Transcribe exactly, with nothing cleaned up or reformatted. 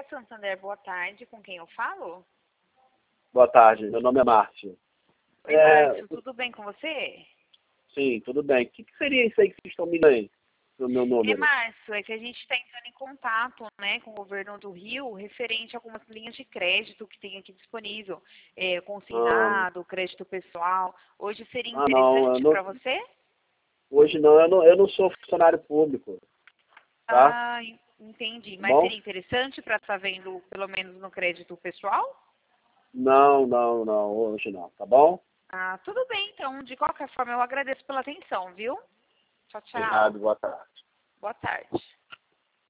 Santander, boa tarde. Com quem eu falo? Boa tarde, meu nome é Márcio. Oi, É, Márcio, tudo bem com você? Sim, tudo bem. O que, que seria isso aí que vocês estão me dando aí, no meu É, número? Márcio, é que a gente está entrando em contato, né, com o governo do Rio referente a algumas linhas de crédito que tem aqui disponível, é, Ah, consignado, crédito pessoal. Hoje seria ah não, eu interessante não, para você? hoje não eu, não, eu não sou funcionário público, tá? Ah, en- entendi. Tá Mas bom? seria interessante para estar vendo, pelo menos no crédito pessoal? Não, não, não, hoje não, tá bom? Ah, tudo bem, então. De qualquer forma, eu agradeço pela atenção, viu? Tchau, tchau. Obrigado, boa tarde. Boa tarde.